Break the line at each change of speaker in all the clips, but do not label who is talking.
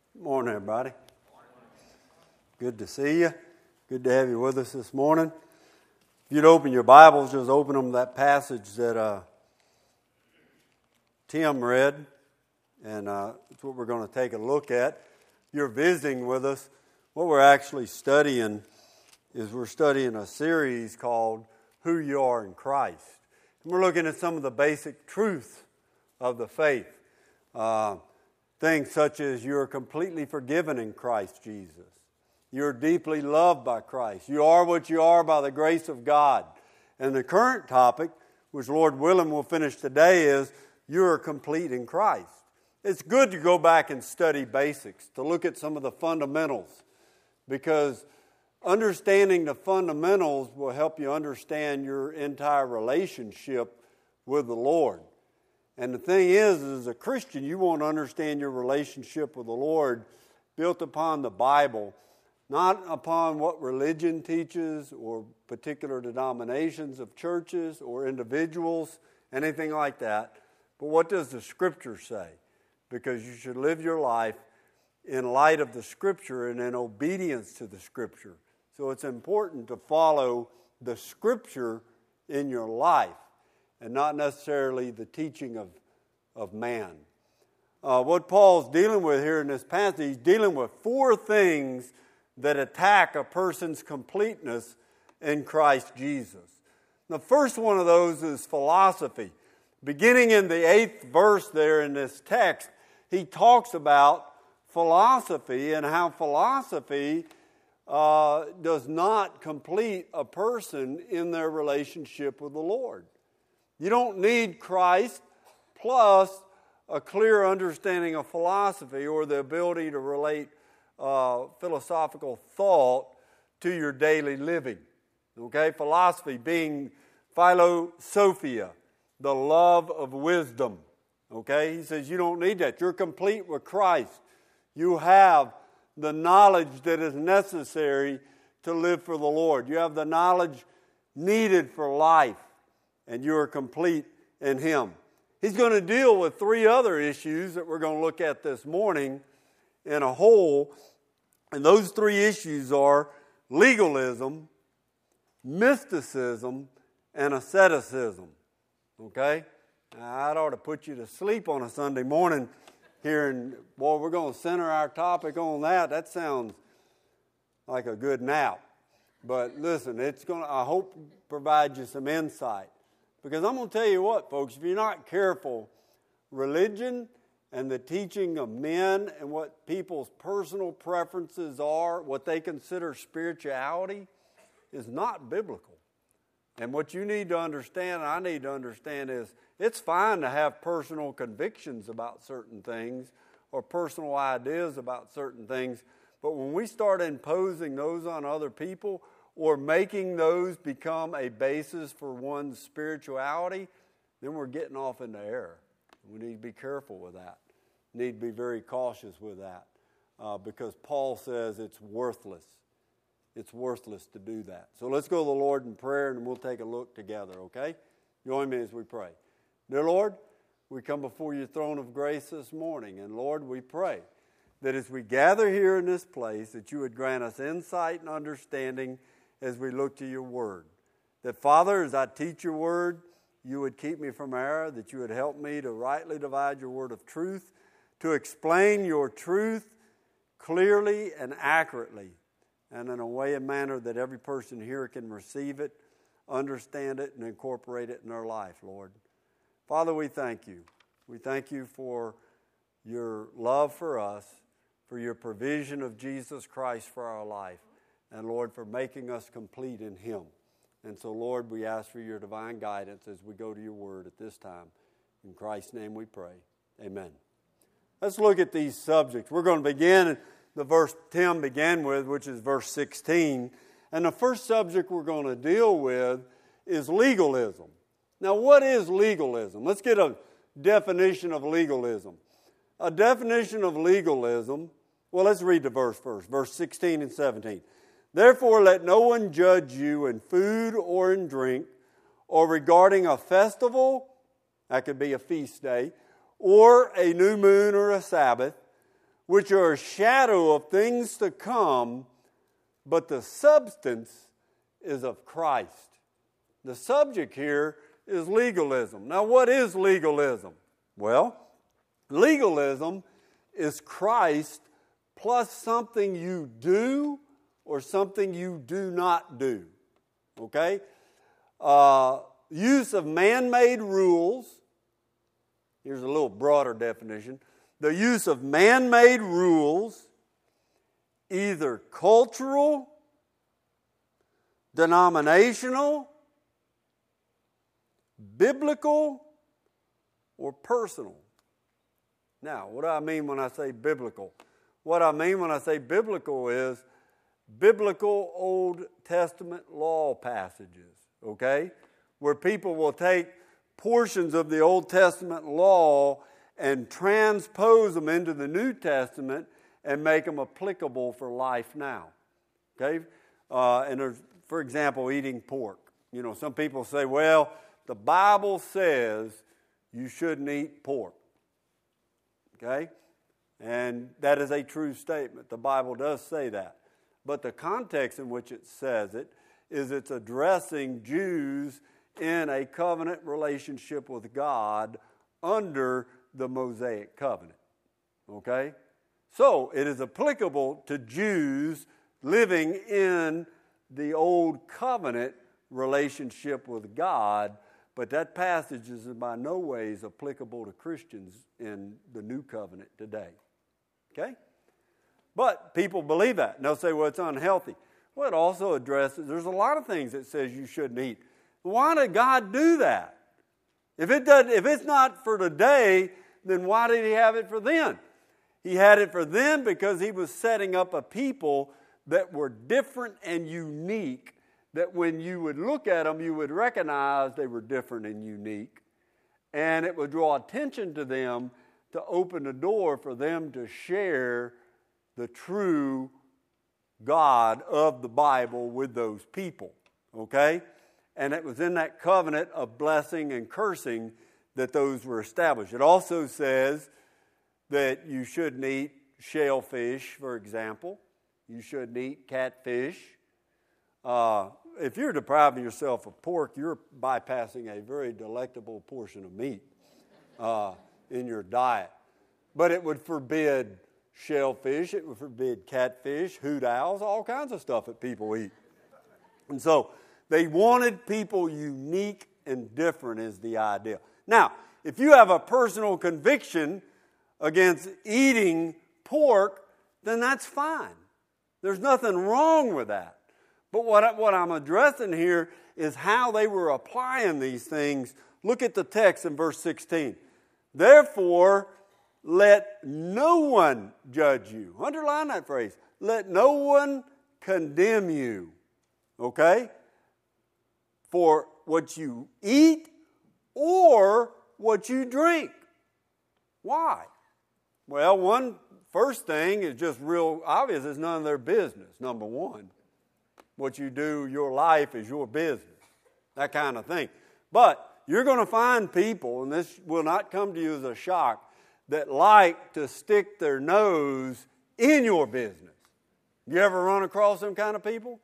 Morning, everybody. Good to see you. Good to have you with us this morning. If you'd open your Bibles, just open them to that passage that Tim read, and that's what we're going to take a look at. If you're visiting with us, what we're actually studying is we're studying a series called Who You Are in Christ. And we're looking at some of the basic truths of the faith. Things such as you're completely forgiven in Christ Jesus. You're deeply loved by Christ. You are what you are by the grace of God. And the current topic, which Lord willing we'll finish today, is you're complete in Christ. It's good to go back and study basics, to look at some of the fundamentals, because understanding the fundamentals will help you understand your entire relationship with the Lord. And the thing is, as a Christian, you won't understand your relationship with the Lord built upon the Bible, not upon what religion teaches or particular denominations of churches or individuals, anything like that. But what does the Scripture say? Because you should live your life in light of the Scripture and in obedience to the Scripture. So it's important to follow the Scripture in your life, and not necessarily the teaching of man. What Paul's dealing with here in this passage, he's dealing with four things that attack a person's completeness in Christ Jesus. The first one of those is philosophy. Beginning in the 8th verse there in this text, he talks about philosophy and how philosophy does not complete a person in their relationship with the Lord. You don't need Christ plus a clear understanding of philosophy or the ability to relate philosophical thought to your daily living. Okay? Philosophy being philosophia, the love of wisdom. Okay? He says you don't need that. You're complete with Christ. You have the knowledge that is necessary to live for the Lord. You have the knowledge needed for life. And you are complete in Him. He's going to deal with three other issues that we're going to look at this morning in a whole. And those three issues are legalism, mysticism, and asceticism. Okay? Now, I'd ought to put you to sleep on a Sunday morning here. And, boy, we're going to center our topic on that. That sounds like a good nap. But listen, it's going to, I hope, provide you some insight. Because I'm going to tell you what, folks, if you're not careful, religion and the teaching of men and what people's personal preferences are, what they consider spirituality, is not biblical. And what you need to understand, and I need to understand, is it's fine to have personal convictions about certain things or personal ideas about certain things, but when we start imposing those on other people or making those become a basis for one's spirituality, then we're getting off into error. We need to be careful with that. Need to be very cautious with that because Paul says it's worthless. It's worthless to do that. So let's go to the Lord in prayer and we'll take a look together, okay? Join me as we pray. Dear Lord, we come before your throne of grace this morning, and Lord, we pray that as we gather here in this place, that you would grant us insight and understanding as we look to your word. That, Father, as I teach your word, you would keep me from error, that you would help me to rightly divide your word of truth, to explain your truth clearly and accurately, and in a way and manner that every person here can receive it, understand it, and incorporate it in their life, Lord. Father, we thank you. We thank you for your love for us, for your provision of Jesus Christ for our life, and, Lord, for making us complete in Him. And so, Lord, we ask for your divine guidance as we go to your word at this time. In Christ's name we pray. Amen. Let's look at these subjects. We're going to begin in the verse Tim began with, which is verse 16. And the first subject we're going to deal with is legalism. Now, what is legalism? Let's get a definition of legalism. A definition of legalism, well, let's read the verse first, verse 16 and 17. Therefore, let no one judge you in food or in drink, or regarding a festival, that could be a feast day, or a new moon or a Sabbath, which are a shadow of things to come, but the substance is of Christ. The subject here is legalism. Now, what is legalism? Well, legalism is Christ plus something you do or something you do not do. Okay? Use of man-made rules. Here's a little broader definition. The use of man-made rules, either cultural, denominational, biblical, or personal. Now, what do I mean when I say biblical? What I mean when I say biblical is biblical Old Testament law passages, okay? Where people will take portions of the Old Testament law and transpose them into the New Testament and make them applicable for life now, okay? And there's, for example, eating pork. You know, some people say, well, the Bible says you shouldn't eat pork, okay? And that is a true statement. The Bible does say that. But the context in which it says it is it's addressing Jews in a covenant relationship with God under the Mosaic covenant. Okay? So it is applicable to Jews living in the old covenant relationship with God, but that passage is by no ways applicable to Christians in the new covenant today. Okay? But people believe that. And they'll say, well, it's unhealthy. Well, it also addresses, there's a lot of things that says you shouldn't eat. Why did God do that? If it's not for today, then why did he have it for then? He had it for then because he was setting up a people that were different and unique, that when you would look at them, you would recognize they were different and unique. And it would draw attention to them to open the door for them to share the true God of the Bible with those people. Okay? And it was in that covenant of blessing and cursing that those were established. It also says that you shouldn't eat shellfish, for example. You shouldn't eat catfish. If you're depriving yourself of pork, you're bypassing a very delectable portion of meat in your diet. But it would forbid shellfish, it would forbid catfish, hoot owls, all kinds of stuff that people eat. And so they wanted people unique and different is the idea. Now, if you have a personal conviction against eating pork, then that's fine. There's nothing wrong with that. But what I'm addressing here is how they were applying these things. Look at the text in verse 16. Therefore, let no one judge you. Underline that phrase. Let no one condemn you. Okay? For what you eat or what you drink. Why? Well, one first thing is just real obvious. It's none of their business, number one. What you do, your life is your business. That kind of thing. But you're going to find people, and this will not come to you as a shock, that like to stick their nose in your business. You ever run across them kind of people?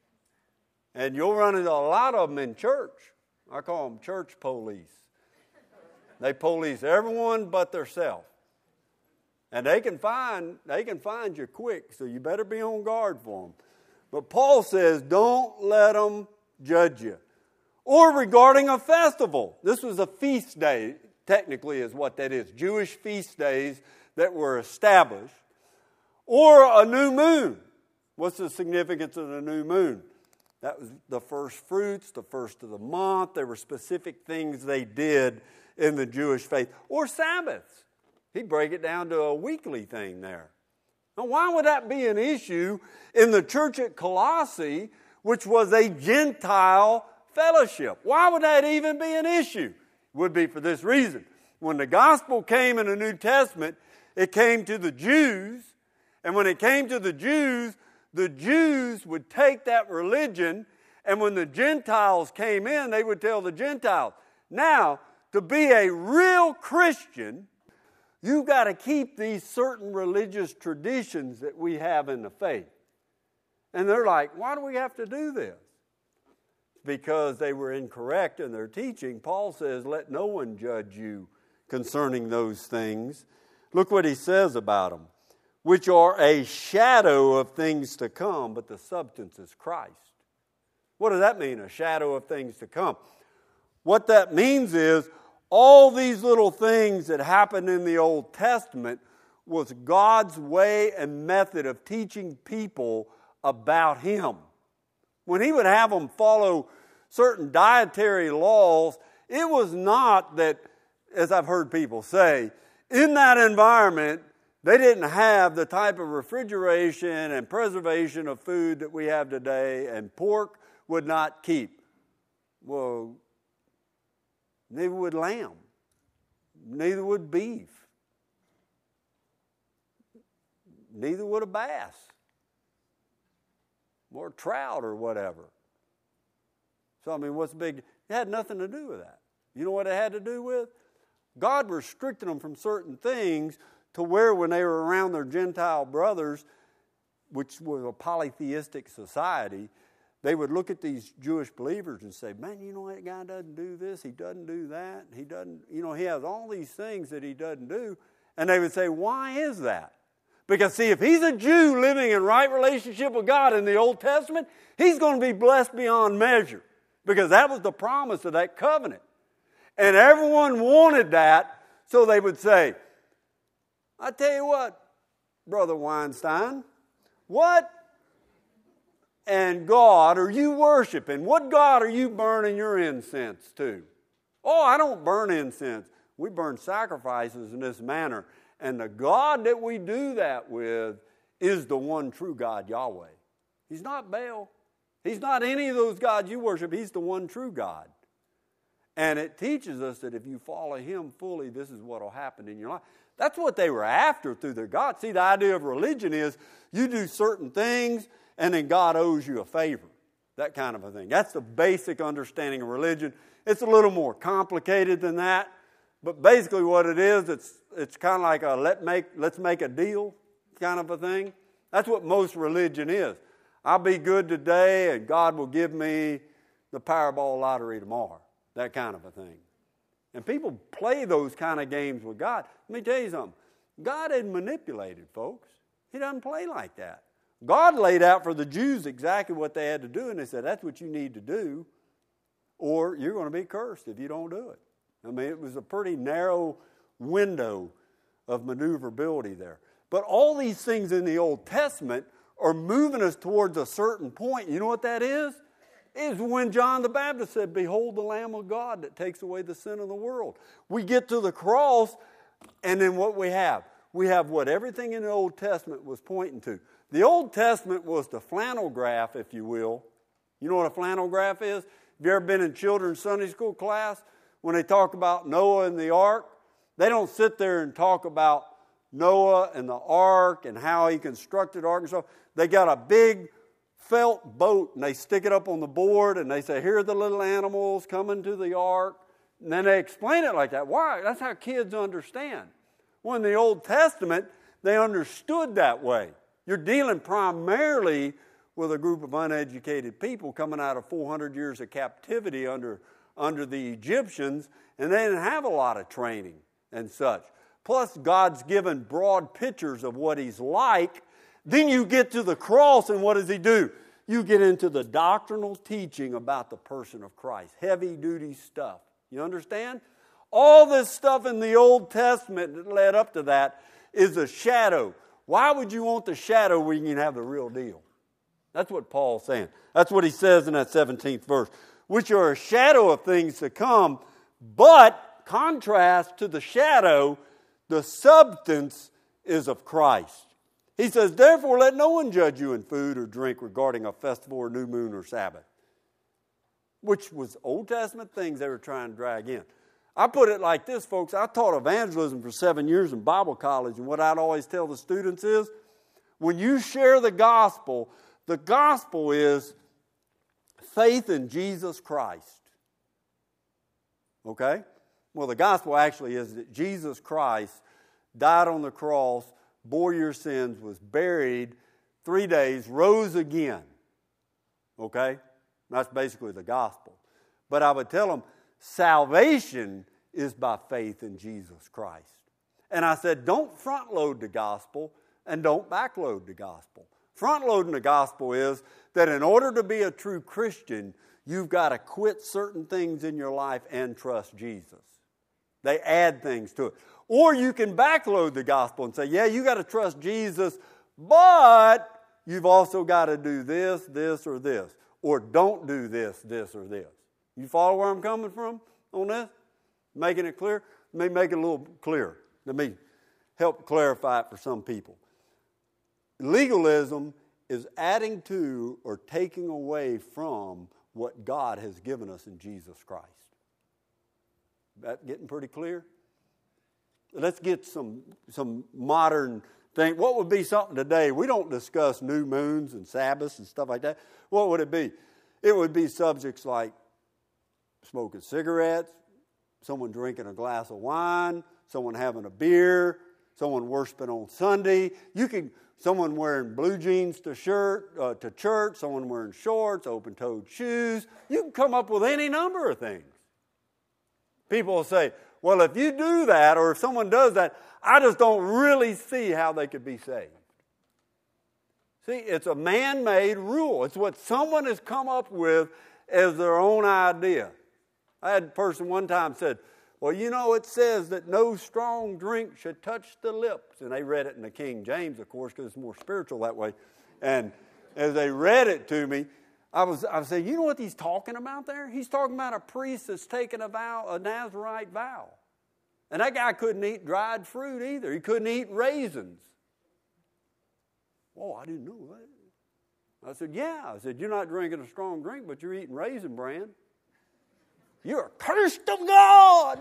And you'll run into a lot of them in church. I call them church police. They police everyone but themselves. And they can find you quick, so you better be on guard for them. But Paul says, don't let them judge you. Or regarding a festival. This was a feast day, technically is what that is. Jewish feast days that were established. Or a new moon. What's the significance of the new moon? That was the first fruits, the first of the month. There were specific things they did in the Jewish faith. Or Sabbaths. He'd break it down to a weekly thing there. Now, why would that be an issue in the church at Colossae, which was a Gentile fellowship? Why would that even be an issue? It would be for this reason. When the gospel came in the New Testament, it came to the Jews. And when it came to the Jews would take that religion, and when the Gentiles came in, they would tell the Gentiles. Now, to be a real Christian, You've got to keep these certain religious traditions that we have in the faith. And they're like, why do we have to do this? Because they were incorrect in their teaching. Paul says, let no one judge you concerning those things. Look what he says about them. Which are a shadow of things to come, but the substance is Christ. What does that mean, a shadow of things to come? What that means is all these little things that happened in the Old Testament was God's way and method of teaching people about Him. When He would have them follow certain dietary laws, it was not that, as I've heard people say, in that environment, they didn't have the type of refrigeration and preservation of food that we have today, and pork would not keep. Well, neither would lamb. Neither would beef. Neither would a bass. Or trout or whatever. So, I mean, what's big? It had nothing to do with that. You know what it had to do with? God restricted them from certain things to where when they were around their Gentile brothers, which was a polytheistic society, they would look at these Jewish believers and say, man, you know that guy doesn't do this, he doesn't do that, he doesn't, he has all these things that he doesn't do. And they would say, why is that? Because see, if he's a Jew living in right relationship with God in the Old Testament, he's going to be blessed beyond measure. Because that was the promise of that covenant. And everyone wanted that, so they would say, I tell you what, Brother Weinstein, what and God are you worshiping? What God are you burning your incense to? Oh, I don't burn incense. We burn sacrifices in this manner. And the God that we do that with is the one true God, Yahweh. He's not Baal. He's not any of those gods you worship. He's the one true God. And it teaches us that if you follow Him fully, this is what will happen in your life. That's what they were after through their God. See, the idea of religion is you do certain things and then God owes you a favor. That kind of a thing. That's the basic understanding of religion. It's a little more complicated than that. But basically what it is, it's kind of like a let's make a deal kind of a thing. That's what most religion is. I'll be good today and God will give me the Powerball lottery tomorrow. That kind of a thing. And people play those kind of games with God. Let me tell you something. God isn't manipulated, folks. He doesn't play like that. God laid out for the Jews exactly what they had to do, and they said, that's what you need to do, or you're going to be cursed if you don't do it. I mean, it was a pretty narrow window of maneuverability there. But all these things in the Old Testament are moving us towards a certain point. You know what that is? Is when John the Baptist said, behold the Lamb of God that takes away the sin of the world. We get to the cross, and then what we have? We have what everything in the Old Testament was pointing to. The Old Testament was the flannel graph, if you will. You know what a flannel graph is? Have you ever been in children's Sunday school class? When they talk about Noah and the ark, they don't sit there and talk about Noah and the ark and how he constructed the ark and stuff. They got a big felt boat and they stick it up on the board and they say, here are the little animals coming to the ark. And then they explain it like that. Why? That's how kids understand. Well, in the Old Testament, they understood that way. You're dealing primarily with a group of uneducated people coming out of 400 years of captivity under the Egyptians, and they didn't have a lot of training and such. Plus, God's given broad pictures of what He's like. Then you get to the cross, and what does He do? You get into the doctrinal teaching about the person of Christ. Heavy-duty stuff. You understand? All this stuff in the Old Testament that led up to that is a shadow. Why would you want the shadow when you can have the real deal? That's what Paul's saying. That's what he says in that 17th verse. Which are a shadow of things to come, but contrast to the shadow, the substance is of Christ. He says, therefore let no one judge you in food or drink regarding a festival or new moon or Sabbath. Which was Old Testament things they were trying to drag in. I put it like this, folks. I taught evangelism for 7 years in Bible college, and what I'd always tell the students is, when you share the gospel is faith in Jesus Christ. Okay? Well, the gospel actually is that Jesus Christ died on the cross, bore your sins, was buried, 3 days, rose again. Okay? That's basically the gospel. But I would tell them, salvation is by faith in Jesus Christ. And I said, don't front load the gospel and don't back load the gospel. Front loading the gospel is that in order to be a true Christian, you've got to quit certain things in your life and trust Jesus. They add things to it. Or you can backload the gospel and say, yeah, you got to trust Jesus, but you've also got to do this, this, or this. Or don't do this, this, or this. You follow where I'm coming from on this? Making it clear? Let me make it a little clearer. Let me help clarify it for some people. Legalism is adding to or taking away from what God has given us in Jesus Christ. That getting pretty clear? Let's get some modern thing. What would be something today? We don't discuss new moons and Sabbaths and stuff like that. What would it be? It would be subjects like smoking cigarettes, someone drinking a glass of wine, someone having a beer, someone worshiping on Sunday. Someone wearing blue jeans to church, someone wearing shorts, open-toed shoes. You can come up with any number of things. People will say, well, if you do that, or if someone does that, I just don't really see how they could be saved. See, it's a man-made rule. It's what someone has come up with as their own idea. I had a person one time said, well, you know, it says that no strong drink should touch the lips. And they read it in the King James, of course, because it's more spiritual that way. And as they read it to me, I was saying, you know what he's talking about there? He's talking about a priest that's taken a vow, a Nazirite vow. And that guy couldn't eat dried fruit either. He couldn't eat raisins. Oh, I didn't know that. I said, yeah. I said, you're not drinking a strong drink, but you're eating Raisin Bran. You're cursed of God.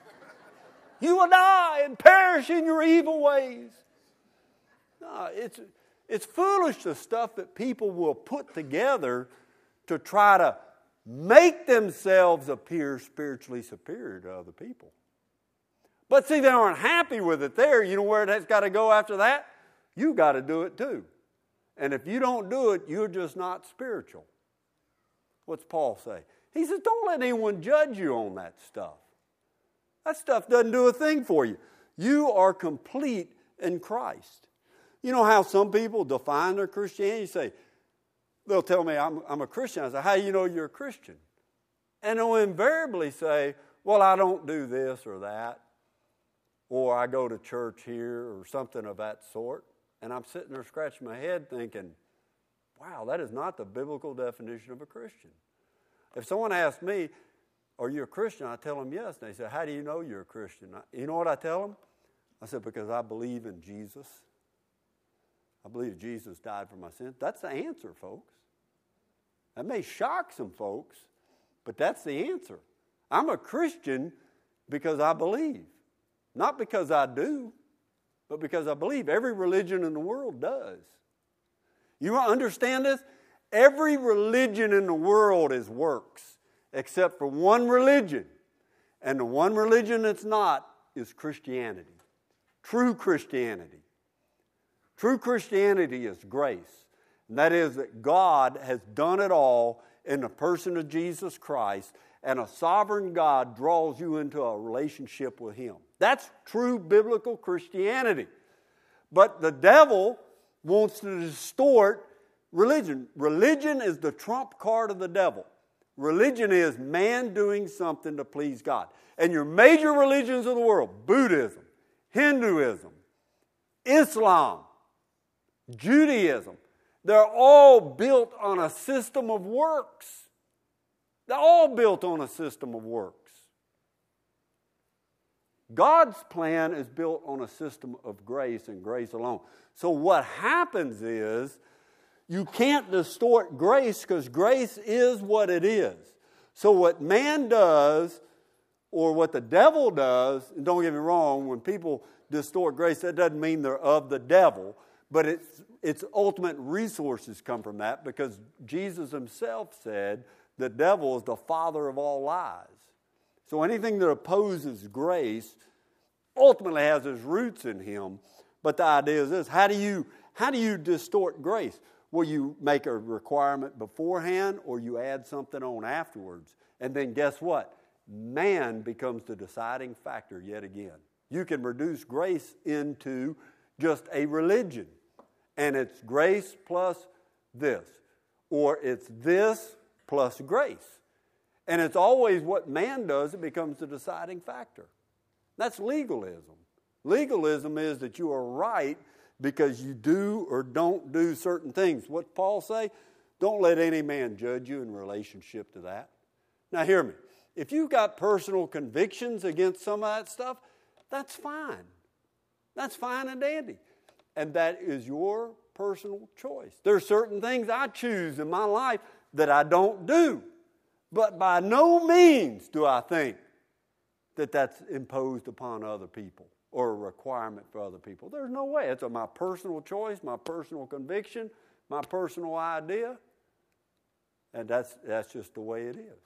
You will die and perish in your evil ways. No, it's foolish, the stuff that people will put together to try to make themselves appear spiritually superior to other people. But see, they aren't happy with it there. You know where that's got to go after that? You got to do it too. And if you don't do it, you're just not spiritual. What's Paul say? He says, don't let anyone judge you on that stuff. That stuff doesn't do a thing for you. You are complete in Christ. You know how some people define their Christianity? They'll tell me, I'm a Christian. I say, how do you know you're a Christian? And they'll invariably say, well, I don't do this or that. Or I go to church here or something of that sort. And I'm sitting there scratching my head thinking, wow, that is not the biblical definition of a Christian. If someone asks me, are you a Christian? I tell them yes. And they say, how do you know you're a Christian? You know what I tell them? I said, because I believe in Jesus. I believe Jesus died for my sins. That's the answer, folks. That may shock some folks, but that's the answer. I'm a Christian because I believe. Not because I do, but because I believe. Every religion in the world does. You understand this? Every religion in the world is works, except for one religion. And the one religion that's not is Christianity. True Christianity. True Christianity is grace. And that is that God has done it all in the person of Jesus Christ, and a sovereign God draws you into a relationship with Him. That's true biblical Christianity. But the devil wants to distort religion. Religion is the trump card of the devil. Religion is man doing something to please God. And your major religions of the world, Buddhism, Hinduism, Islam, Judaism, they're all built on a system of works. They're all built on a system of works. God's plan is built on a system of grace and grace alone. So what happens is, you can't distort grace because grace is what it is. So what man does, or what the devil does, and don't get me wrong, when people distort grace, that doesn't mean they're of the devil, but its ultimate resources come from that, because Jesus himself said the devil is the father of all lies. So anything that opposes grace ultimately has its roots in Him. But the idea is this: how do you distort grace? Well, you make a requirement beforehand, or you add something on afterwards, and then guess what? Man becomes the deciding factor yet again. You can reduce grace into just a religion, and it's grace plus this, or it's this plus grace. And it's always what man does that becomes the deciding factor. That's legalism. Legalism is that you are right because you do or don't do certain things. What Paul say? Don't let any man judge you in relationship to that. Now hear me. If you've got personal convictions against some of that stuff, that's fine. That's fine and dandy. And that is your personal choice. There are certain things I choose in my life that I don't do. But by no means do I think that that's imposed upon other people or a requirement for other people. There's no way. It's my personal choice, my personal conviction, my personal idea. And that's just the way it is.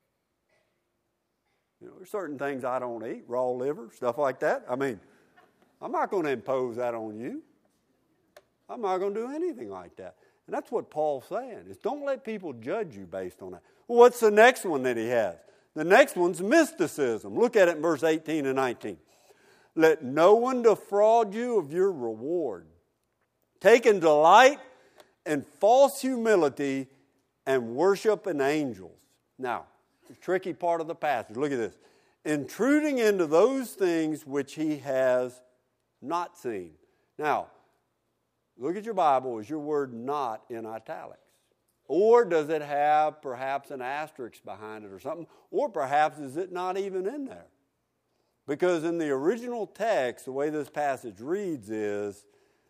You know, there's certain things I don't eat, raw liver, stuff like that. I mean, I'm not going to impose that on you. I'm not going to do anything like that. And that's what Paul's saying, is don't let people judge you based on that. Well, what's the next one that he has? The next one's mysticism. Look at it in verse 18 and 19. Let no one defraud you of your reward, taking delight in false humility and worship in angels. Now, the tricky part of the passage, look at this. Intruding into those things which he has not seen. Now, look at your Bible. Is your word not in italics? Or does it have perhaps an asterisk behind it or something? Or perhaps is it not even in there? Because in the original text, the way this passage reads is,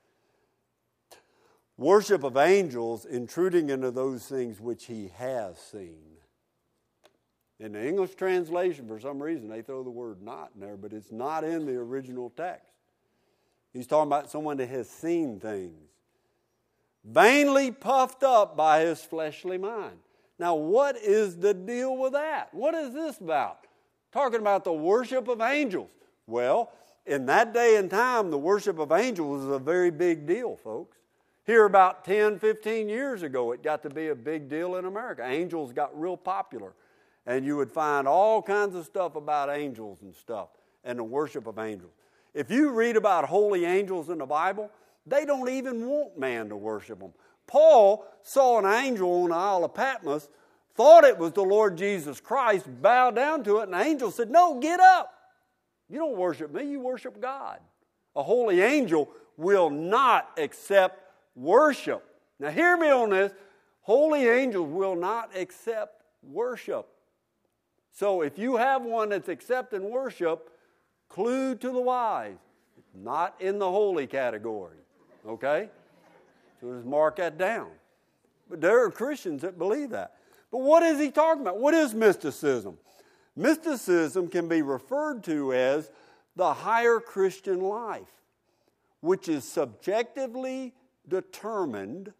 worship of angels intruding into those things which he has seen. In the English translation, for some reason, they throw the word not in there, but it's not in the original text. He's talking about someone that has seen things. Vainly puffed up by his fleshly mind. Now, what is the deal with that? What is this about? Talking about the worship of angels. Well, in that day and time, the worship of angels was a very big deal, folks. Here about 10, 15 years ago, it got to be a big deal in America. Angels got real popular. And you would find all kinds of stuff about angels and stuff and the worship of angels. If you read about holy angels in the Bible, they don't even want man to worship them. Paul saw an angel on the Isle of Patmos, thought it was the Lord Jesus Christ, bowed down to it, and the angel said, "No, get up. You don't worship me, you worship God." A holy angel will not accept worship. Now hear me on this. Holy angels will not accept worship. So if you have one that's accepting worship, clue to the wise, not in the holy category. Okay? So just mark that down. But there are Christians that believe that. But what is he talking about? What is mysticism? Mysticism can be referred to as the higher Christian life, which is subjectively determined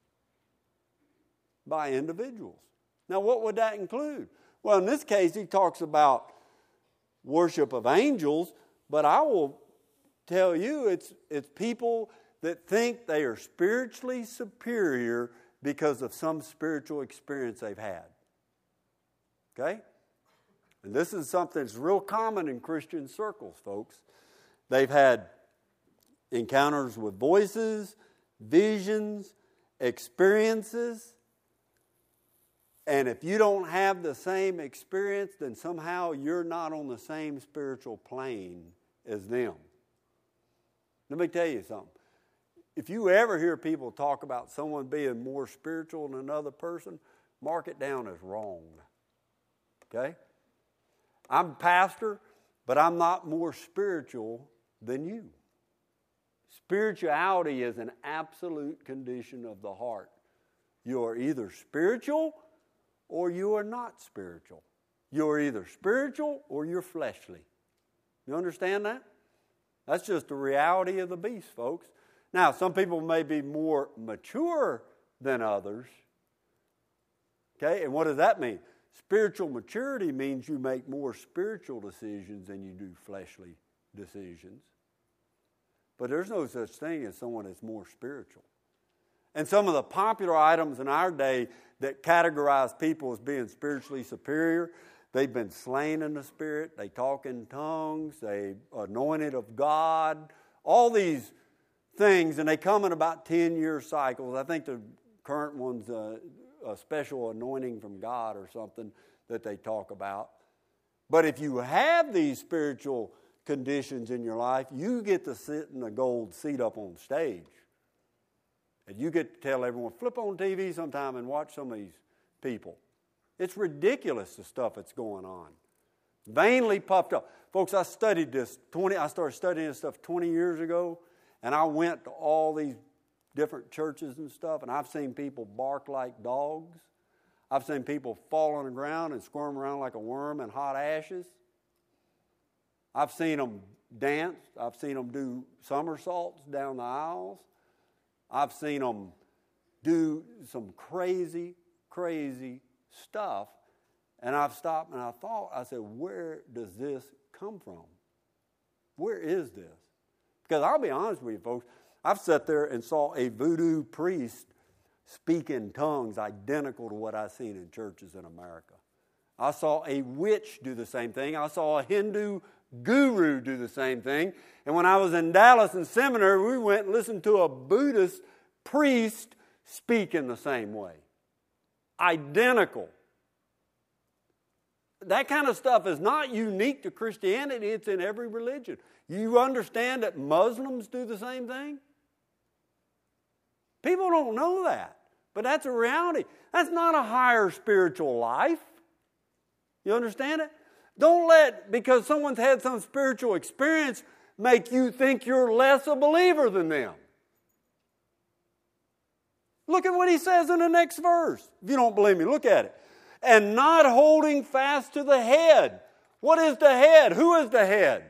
by individuals. Now, what would that include? Well, in this case, he talks about worship of angels, but I will tell you it's people that think they are spiritually superior because of some spiritual experience they've had. Okay? And this is something that's real common in Christian circles, folks. They've had encounters with voices, visions, experiences. And if you don't have the same experience, then somehow you're not on the same spiritual plane as them. Let me tell you something. If you ever hear people talk about someone being more spiritual than another person, mark it down as wrong. Okay? I'm a pastor, but I'm not more spiritual than you. Spirituality is an absolute condition of the heart. You are either spiritual or you are not spiritual. You're either spiritual or you're fleshly. You understand that? That's just the reality of the beast, folks. Now, some people may be more mature than others. Okay, and what does that mean? Spiritual maturity means you make more spiritual decisions than you do fleshly decisions. But there's no such thing as someone that's more spiritual. And some of the popular items in our day that categorize people as being spiritually superior, they've been slain in the Spirit, they talk in tongues, they anointed of God, all these things, and they come in about 10-year cycles. I think the current one's a special anointing from God or something that they talk about. But if you have these spiritual conditions in your life, you get to sit in a gold seat up on stage. And you get to tell everyone, flip on TV sometime and watch some of these people. It's ridiculous, the stuff that's going on. Vainly puffed up. Folks, I studied this. I started studying this stuff 20 years ago, and I went to all these different churches and stuff, and I've seen people bark like dogs. I've seen people fall on the ground and squirm around like a worm in hot ashes. I've seen them dance. I've seen them do somersaults down the aisles. I've seen them do some crazy, crazy stuff. And I've stopped and I said, where does this come from? Where is this? Because I'll be honest with you, folks, I've sat there and saw a voodoo priest speak in tongues identical to what I've seen in churches in America. I saw a witch do the same thing. I saw a Hindu guru do the same thing. And when I was in Dallas in seminary, we went and listened to a Buddhist priest speak in the same way. Identical. That kind of stuff is not unique to Christianity. It's in every religion. You understand that Muslims do the same thing? People don't know that, but that's a reality. That's not a higher spiritual life. You understand it? Don't let, because someone's had some spiritual experience, make you think you're less a believer than them. Look at what he says in the next verse. If you don't believe me, look at it. And not holding fast to the head. What is the head? Who is the head?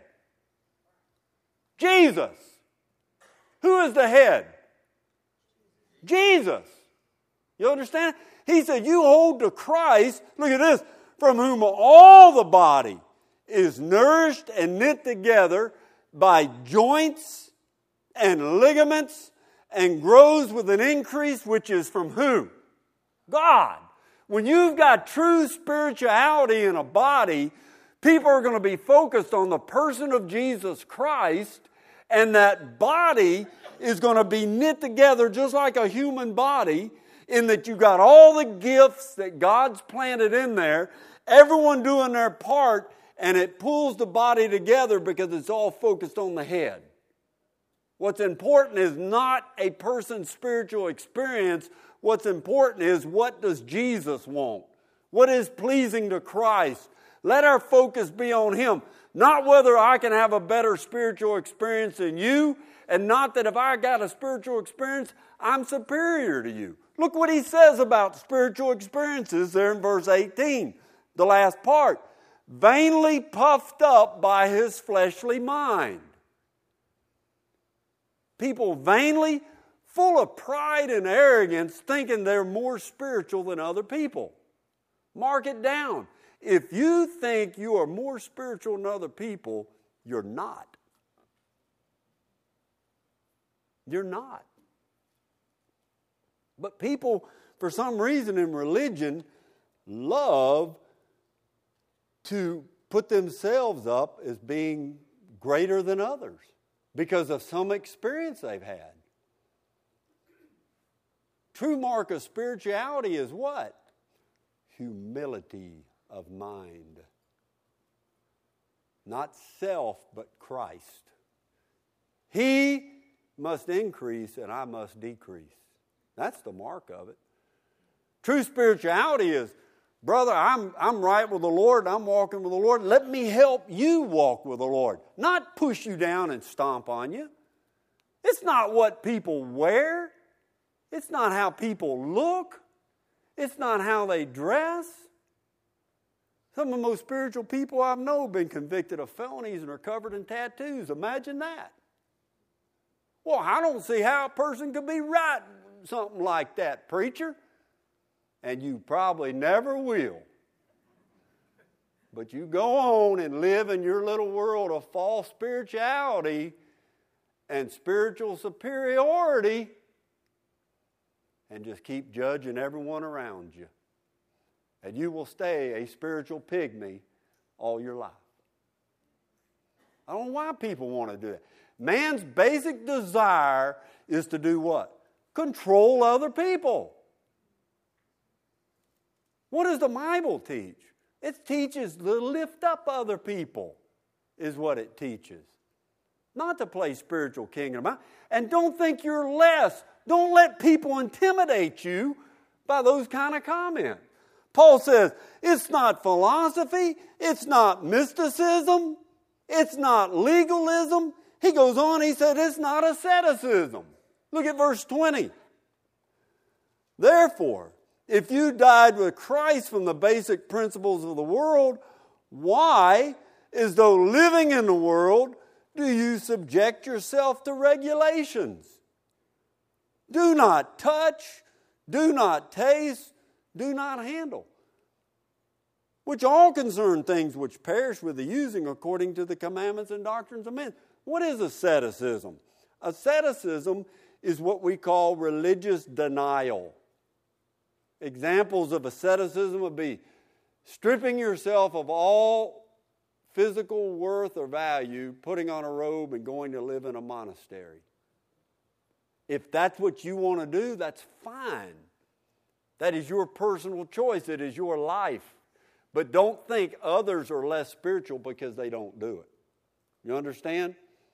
Jesus. Who is the head? Jesus. You understand? He said, you hold to Christ, look at this, from whom all the body is nourished and knit together by joints and ligaments and grows with an increase which is from who? God. When you've got true spirituality in a body, people are going to be focused on the person of Jesus Christ, and that body is going to be knit together just like a human body, in that you've got all the gifts that God's planted in there, everyone doing their part, and it pulls the body together because it's all focused on the head. What's important is not a person's spiritual experience. What's important is, what does Jesus want? What is pleasing to Christ? Let our focus be on Him. Not whether I can have a better spiritual experience than you, and not that if I got a spiritual experience, I'm superior to you. Look what he says about spiritual experiences there in verse 18, the last part. Vainly puffed up by his fleshly mind. People vainly, full of pride and arrogance, thinking they're more spiritual than other people. Mark it down. If you think you are more spiritual than other people, you're not. You're not. But people, for some reason in religion, love to put themselves up as being greater than others because of some experience they've had. True mark of spirituality is what? Humility of mind. Not self, but Christ. He must increase and I must decrease. That's the mark of it. True spirituality is, brother, I'm right with the Lord, I'm walking with the Lord. Let me help you walk with the Lord. Not push you down and stomp on you. It's not what people wear. It's not how people look. It's not how they dress. Some of the most spiritual people I know have been convicted of felonies and are covered in tattoos. Imagine that. Well, I don't see how a person could be right something like that, preacher. And you probably never will. But you go on and live in your little world of false spirituality and spiritual superiority and just keep judging everyone around you. And you will stay a spiritual pygmy all your life. I don't know why people want to do that. Man's basic desire is to do what? Control other people. What does the Bible teach? It teaches to lift up other people, is what it teaches. Not to play spiritual kingdom. And don't think you're less. Don't let people intimidate you by those kind of comments. Paul says, it's not philosophy, it's not mysticism, it's not legalism. He goes on, he said, it's not asceticism. Look at verse 20. Therefore, if you died with Christ from the basic principles of the world, why, as though living in the world, do you subject yourself to regulations? Do not touch, do not taste, do not handle, which all concern things which perish with the using according to the commandments and doctrines of men. What is asceticism? Asceticism is what we call religious denial. Examples of asceticism would be stripping yourself of all physical worth or value, putting on a robe and going to live in a monastery. If that's what you want to do, that's fine. That is your personal choice. It is your life. But don't think others are less spiritual because they don't do it. You understand?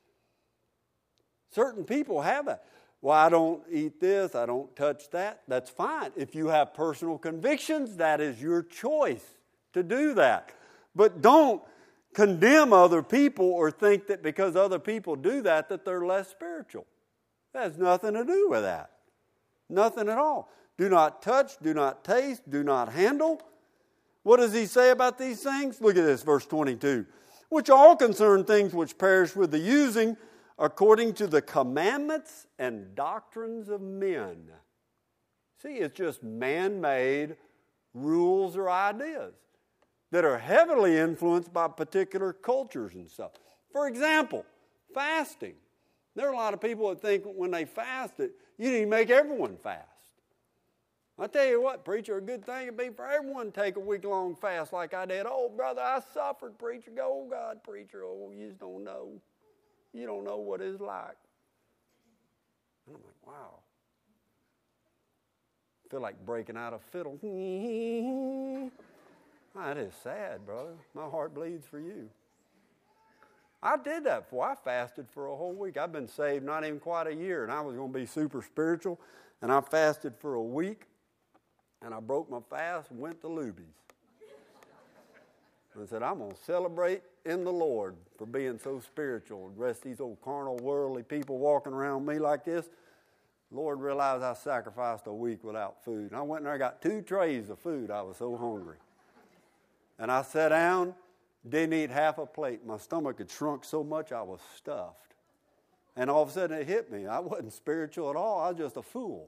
Certain people have that. Well, I don't eat this, I don't touch that. That's fine. If you have personal convictions, that is your choice to do that. But don't condemn other people or think that because other people do that, that they're less spiritual. That has nothing to do with that. Nothing at all. Do not touch, do not taste, do not handle. What does he say about these things? Look at this, verse 22. Which all concern things which perish with the using, according to the commandments and doctrines of men. See, it's just man-made rules or ideas that are heavily influenced by particular cultures and stuff. For example, fasting. There are a lot of people that think when they fast that you need to make everyone fast. I tell you what, preacher, a good thing would be for everyone to take a week-long fast like I did. Oh, brother, I suffered, preacher. Oh, God, preacher. Oh, you just don't know. You don't know what it's like. And I'm like, wow. I feel like breaking out a fiddle. That is sad, brother. My heart bleeds for you. I did that before. I fasted for a whole week. I've been saved not even quite a year, and I was going to be super spiritual, and I fasted for a week, and I broke my fast and went to Luby's. And I said, I'm going to celebrate in the Lord for being so spiritual. The rest of these old carnal, worldly people walking around me like this, the Lord realized I sacrificed a week without food. And I went in there and got 2 trays of food. I was so hungry. And I sat down, didn't eat half a plate. My stomach had shrunk so much I was stuffed. And all of a sudden it hit me. I wasn't spiritual at all. I was just a fool.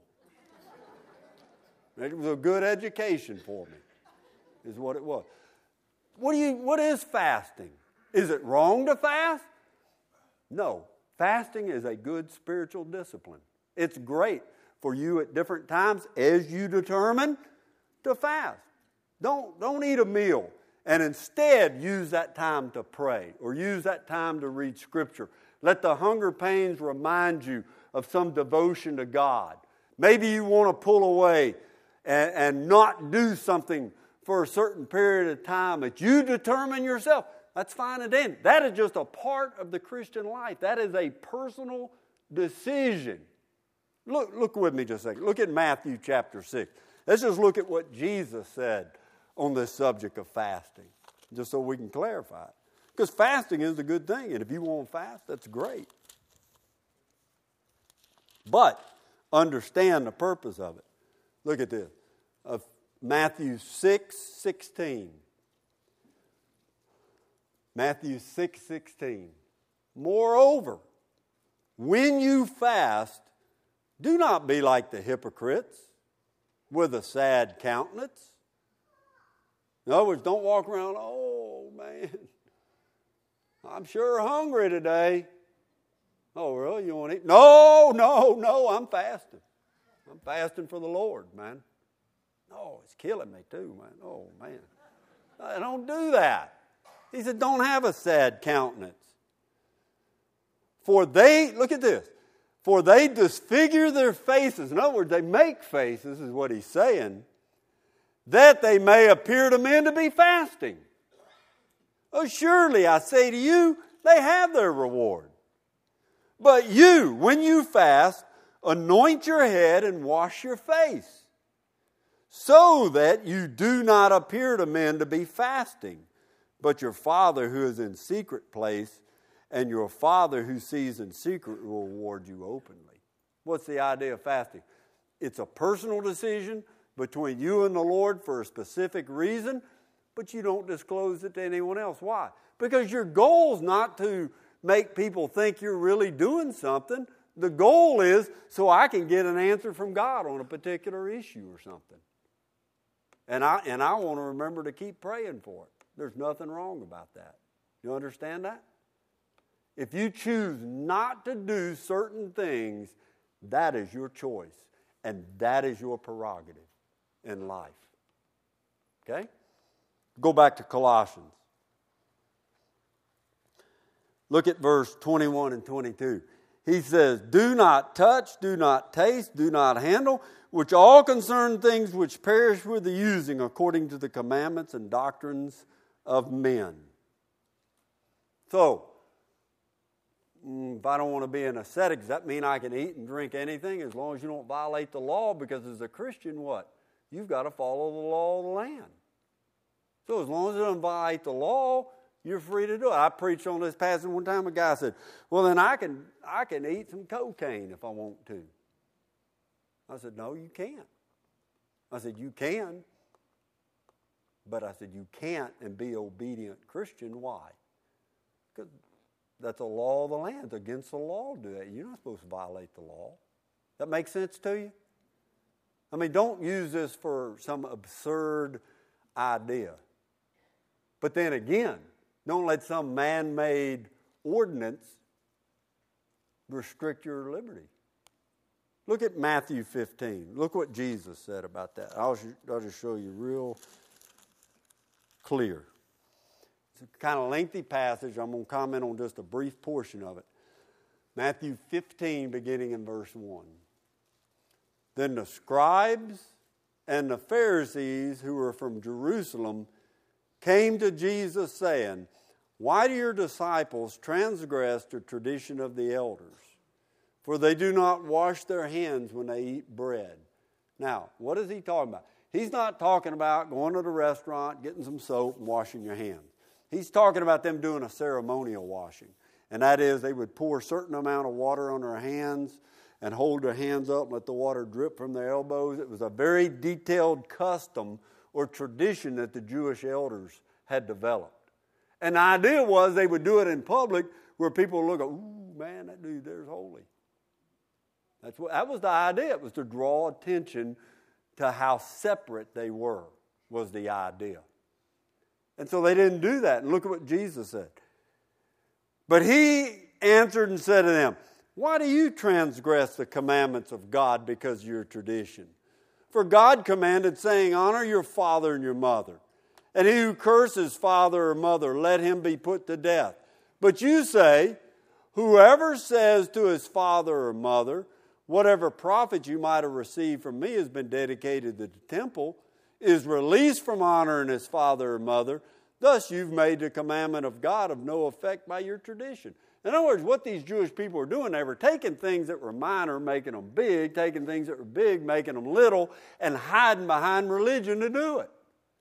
It was a good education for me, is what it was. What is fasting? Is it wrong to fast? No. Fasting is a good spiritual discipline. It's great for you at different times as you determine to fast. Don't eat a meal and instead use that time to pray or use that time to read Scripture. Let the hunger pains remind you of some devotion to God. Maybe you want to pull away and not do something for a certain period of time that you determine yourself. That's fine and dandy. That is just a part of the Christian life. That is a personal decision. Look with me just a second. Look at Matthew chapter 6. Let's just look at what Jesus said on this subject of fasting, just so we can clarify it. Because fasting is a good thing, and if you want to fast, that's great. But understand the purpose of it. Look at this. Matthew 6:16. Matthew 6:16. Moreover, when you fast, do not be like the hypocrites with a sad countenance, In other words, don't walk around, oh, man, I'm sure hungry today. Oh, really? You want to eat? No, I'm fasting. I'm fasting for the Lord, man. Oh, it's killing me too, man. Oh, man. I don't do that. He said, don't have a sad countenance. Look at this. For they disfigure their faces. In other words, they make faces, is what he's saying, that they may appear to men to be fasting. Oh, surely, I say to you, they have their reward. But you, when you fast, anoint your head and wash your face, so that you do not appear to men to be fasting, but your Father who is in secret place, and your Father who sees in secret will reward you openly. What's the idea of fasting? It's a personal decision between you and the Lord for a specific reason, but you don't disclose it to anyone else. Why? Because your goal is not to make people think you're really doing something. The goal is so I can get an answer from God on a particular issue or something. And I want to remember to keep praying for it. There's nothing wrong about that. You understand that? If you choose not to do certain things, that is your choice. And that is your prerogative in life. Okay? Go back to Colossians. Look at verse 21 and 22. He says, do not touch, do not taste, do not handle, which all concern things which perish with the using according to the commandments and doctrines of men. So, if I don't want to be an ascetic, does that mean I can eat and drink anything as long as you don't violate the law? Because as a Christian, what? You've got to follow the law of the land. So as long as it doesn't violate the law, you're free to do it. I preached on this passage one time. A guy said, well, then I can eat some cocaine if I want to. I said, no, you can't. I said, you can. But I said, you can't and be obedient Christian. Why? Because that's a law of the land. It's against the law to do that. You're not supposed to violate the law. That makes sense to you? I mean, don't use this for some absurd idea. But then again, don't let some man-made ordinance restrict your liberty. Look at Matthew 15. Look what Jesus said about that. I'll just show you real clear. It's a kind of lengthy passage. I'm going to comment on just a brief portion of it. Matthew 15, beginning in verse 1. Then the scribes and the Pharisees who were from Jerusalem came to Jesus saying, why do your disciples transgress the tradition of the elders? For they do not wash their hands when they eat bread. Now, what is he talking about? He's not talking about going to the restaurant, getting some soap, and washing your hands. He's talking about them doing a ceremonial washing. And that is, they would pour a certain amount of water on their hands and hold their hands up and let the water drip from their elbows. It was a very detailed custom or tradition that the Jewish elders had developed. And the idea was they would do it in public where people would look at, ooh, man, that dude there's holy. That was the idea. It was to draw attention to how separate they were, was the idea. And so they didn't do that. And look at what Jesus said. But he answered and said to them, why do you transgress the commandments of God because of your tradition? For God commanded, saying, honor your father and your mother. And he who curses father or mother, let him be put to death. But you say, whoever says to his father or mother, whatever profit you might have received from me has been dedicated to the temple, is released from honoring his father or mother. Thus you've made the commandment of God of no effect by your tradition. In other words, what these Jewish people were doing, they were taking things that were minor, making them big, taking things that were big, making them little, and hiding behind religion to do it.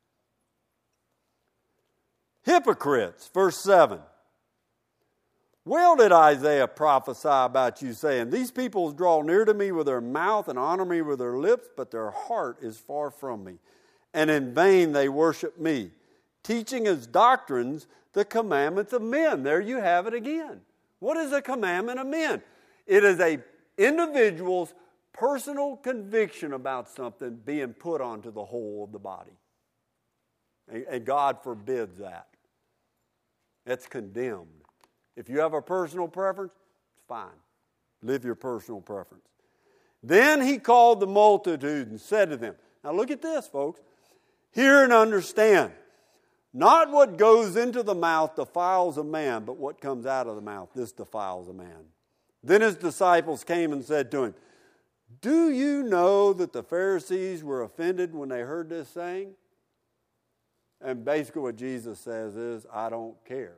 Hypocrites, verse 7. Well did Isaiah prophesy about you, saying, these people draw near to me with their mouth and honor me with their lips, but their heart is far from me. And in vain they worship me, teaching as doctrines the commandments of men. There you have it again. What is a commandment of men? It is an individual's personal conviction about something being put onto the whole of the body. And God forbids that. It's condemned. If you have a personal preference, it's fine. Live your personal preference. Then he called the multitude and said to them, now look at this, folks. Hear and understand. Not what goes into the mouth defiles a man, but what comes out of the mouth, this defiles a man. Then his disciples came and said to him, do you know that the Pharisees were offended when they heard this saying? And basically what Jesus says is, I don't care.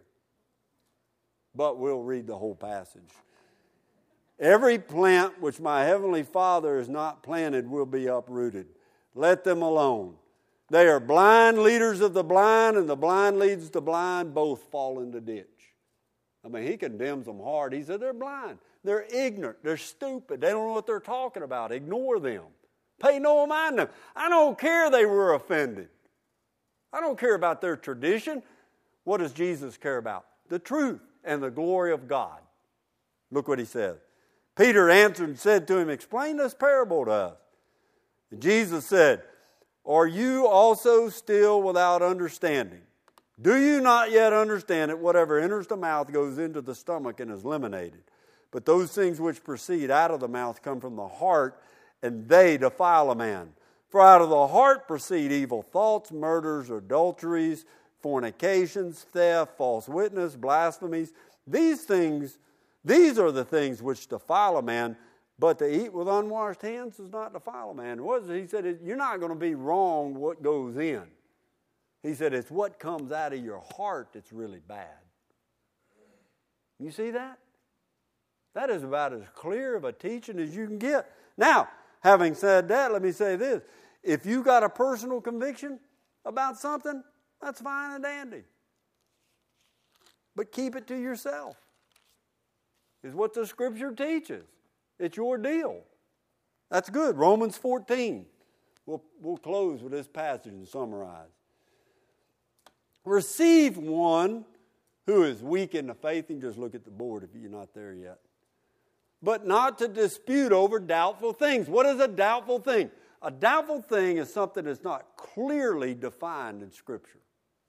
But we'll read the whole passage. Every plant which my heavenly Father has not planted will be uprooted. Let them alone. They are blind leaders of the blind, and the blind leads the blind. Both fall in the ditch. I mean, he condemns them hard. He said they're blind. They're ignorant. They're stupid. They don't know what they're talking about. Ignore them. Pay no mind to them. I don't care they were offended. I don't care about their tradition. What does Jesus care about? The truth and the glory of God. Look what he says. Peter answered and said to him, explain this parable to us. And Jesus said, are you also still without understanding? Do you not yet understand that whatever enters the mouth goes into the stomach and is eliminated? But those things which proceed out of the mouth come from the heart, and they defile a man. For out of the heart proceed evil thoughts, murders, adulteries, fornications, theft, false witness, blasphemies. These are the things which defile a man, but to eat with unwashed hands does not defile a man. He said, you're not going to be wrong what goes in. He said, it's what comes out of your heart that's really bad. You see that? That is about as clear of a teaching as you can get. Now, having said that, let me say this. If you got a personal conviction about something, that's fine and dandy. But keep it to yourself. Is what the Scripture teaches. It's your deal. That's good. Romans 14. We'll close with this passage and summarize. Receive one who is weak in the faith. You can just look at the board if you're not there yet. But not to dispute over doubtful things. What is a doubtful thing? A doubtful thing is something that's not clearly defined in Scripture.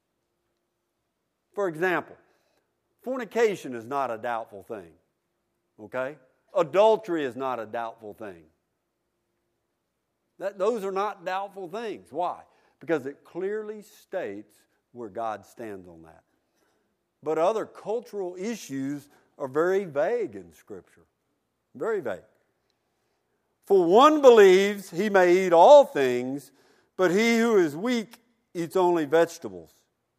For example, fornication is not a doubtful thing. Okay? Adultery is not a doubtful thing. Those are not doubtful things. Why? Because it clearly states where God stands on that. But other cultural issues are very vague in Scripture. Very vague. For one believes he may eat all things, but he who is weak eats only vegetables.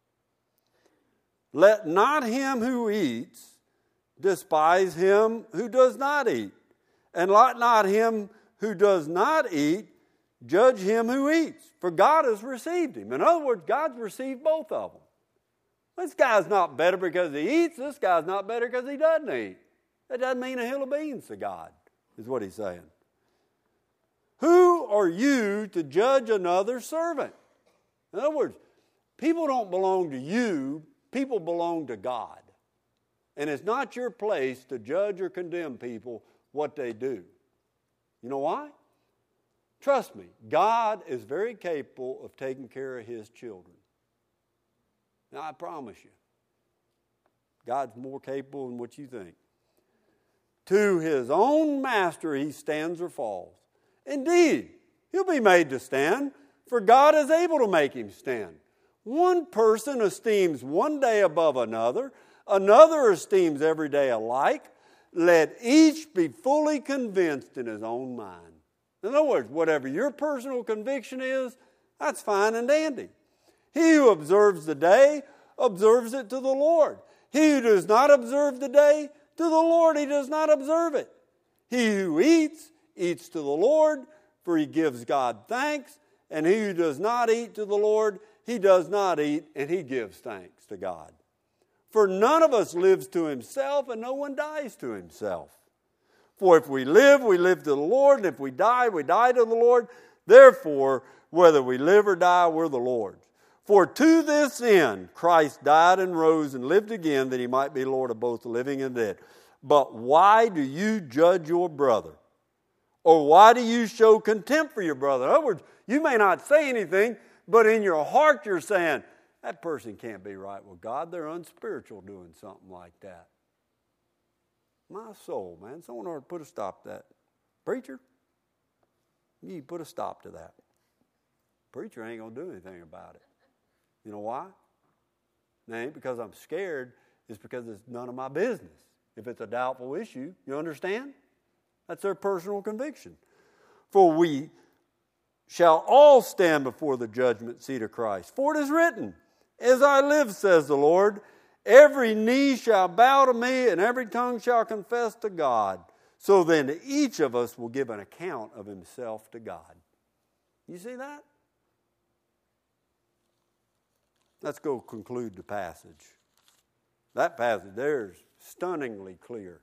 Let not him who eats despise him who does not eat, and let not him who does not eat judge him who eats, for God has received him. In other words, God's received both of them. This guy's not better because he eats. This guy's not better because he doesn't eat. That doesn't mean a hill of beans to God, is what he's saying. Who are you to judge another servant? In other words, people don't belong to you. People belong to God. And it's not your place to judge or condemn people what they do. You know why? Trust me, God is very capable of taking care of His children. Now, I promise you, God's more capable than what you think. To His own master He stands or falls. Indeed, He'll be made to stand, for God is able to make him stand. One person esteems one day above another, another esteems every day alike. Let each be fully convinced in his own mind. In other words, whatever your personal conviction is, that's fine and dandy. He who observes the day, observes it to the Lord. He who does not observe the day, to the Lord he does not observe it. He who eats, eats to the Lord, for he gives God thanks. And he who does not eat to the Lord, he does not eat, and he gives thanks to God. For none of us lives to himself, and no one dies to himself. For if we live to the Lord, and if we die to the Lord. Therefore, whether we live or die, we're the Lord's. For to this end Christ died and rose and lived again, that he might be Lord of both the living and the dead. But why do you judge your brother? Or why do you show contempt for your brother? In other words, you may not say anything, But in your heart you're saying, that person can't be right with God. They're unspiritual doing something like that. My soul, man. Someone ought to put a stop to that. Preacher, you put a stop to that. Preacher ain't going to do anything about it. You know why? It ain't because I'm scared. It's because it's none of my business. If it's a doubtful issue, you understand? That's their personal conviction. For we shall all stand before the judgment seat of Christ. For it is written, as I live, says the Lord, every knee shall bow to me, and every tongue shall confess to God. So then each of us will give an account of himself to God. You see that? Let's go conclude the passage. That passage there is stunningly clear.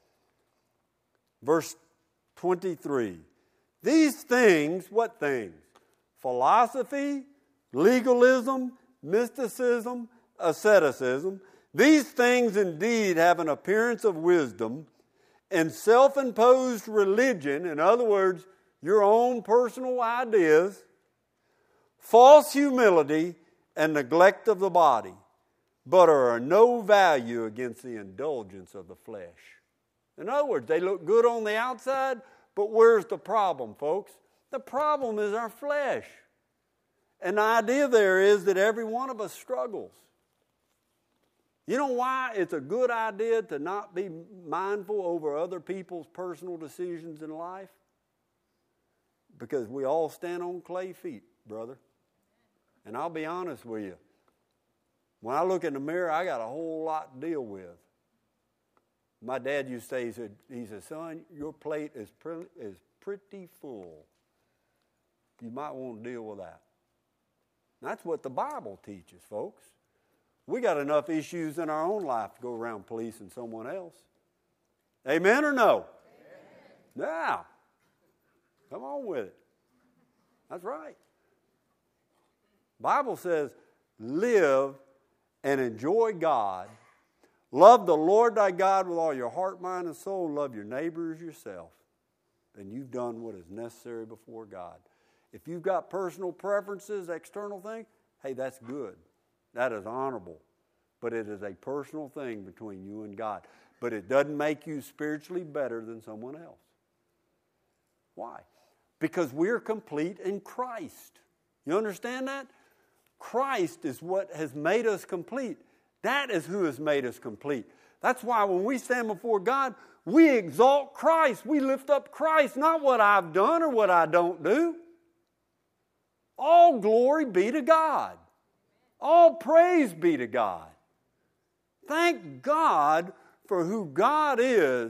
Verse 23. These things, what things? Philosophy, legalism, mysticism, asceticism. These things indeed have an appearance of wisdom, and self-imposed religion, in other words, your own personal ideas, false humility, and neglect of the body, but are of no value against the indulgence of the flesh. In other words, they look good on the outside, but where's the problem, folks? The problem is our flesh. And the idea there is that every one of us struggles. You know why it's a good idea to not be mindful over other people's personal decisions in life? Because we all stand on clay feet, brother. And I'll be honest with you. When I look in the mirror, I got a whole lot to deal with. My dad used to say, he said, son, your plate is pretty full. You might want to deal with that. And that's what the Bible teaches, folks. We got enough issues in our own life to go around policing someone else. Amen or no? Amen. Yeah. Come on with it. That's right. Bible says, live and enjoy God. Love the Lord thy God with all your heart, mind, and soul. Love your neighbor as yourself. And you've done what is necessary before God. If you've got personal preferences, external things, hey, that's good. That is honorable. But it is a personal thing between you and God. But it doesn't make you spiritually better than someone else. Why? Because we're complete in Christ. You understand that? Christ is what has made us complete. That is who has made us complete. That's why when we stand before God, we exalt Christ. We lift up Christ, not what I've done or what I don't do. All glory be to God. All praise be to God. Thank God for who God is,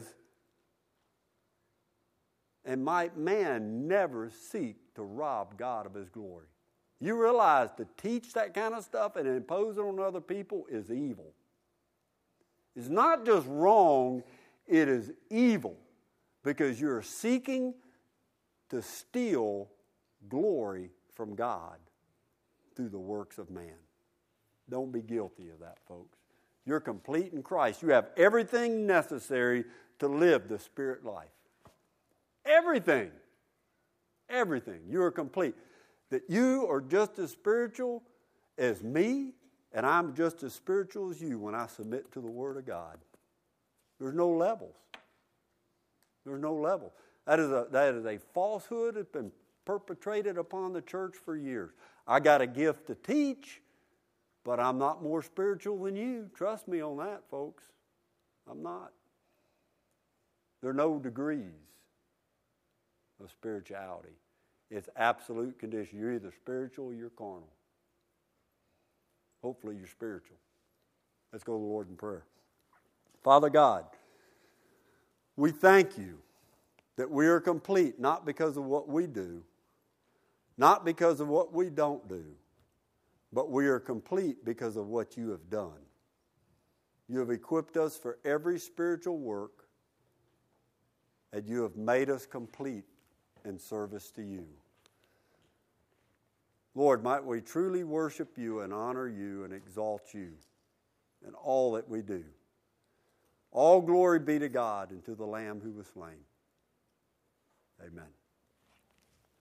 and might man never seek to rob God of his glory. You realize to teach that kind of stuff and impose it on other people is evil. It's not just wrong, it is evil, because you're seeking to steal glory from God through the works of man. Don't be guilty of that, folks. You're complete in Christ. You have everything necessary to live the Spirit life. Everything. Everything. You are complete. That you are just as spiritual as me, and I'm just as spiritual as you when I submit to the Word of God. There's no levels. There's no level. That is a falsehood that's been perpetrated upon the church for years. I got a gift to teach, but I'm not more spiritual than you. Trust me on that, folks. I'm not. There are no degrees of spirituality. It's absolute condition. You're either spiritual or you're carnal. Hopefully you're spiritual. Let's go to the Lord in prayer. Father God, we thank you that we are complete, not because of what we do, not because of what we don't do, but we are complete because of what you have done. You have equipped us for every spiritual work, and you have made us complete in service to you. Lord, might we truly worship you and honor you and exalt you in all that we do. All glory be to God and to the Lamb who was slain. Amen.